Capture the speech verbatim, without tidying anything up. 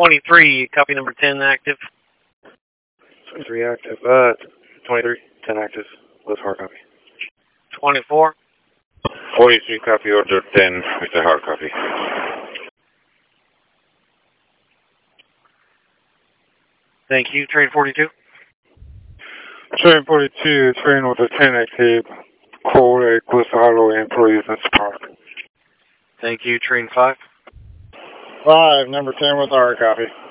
twenty-three, copy number ten active. twenty-three active. Uh, twenty-three, ten active. With hard copy. twenty-four. forty-three, copy order ten with the hard copy. Thank you. Train forty-two. Train forty-two, train with a ten active. Call a Quizzalo employees in Spark. Thank you. Train five. five, number ten with hard copy.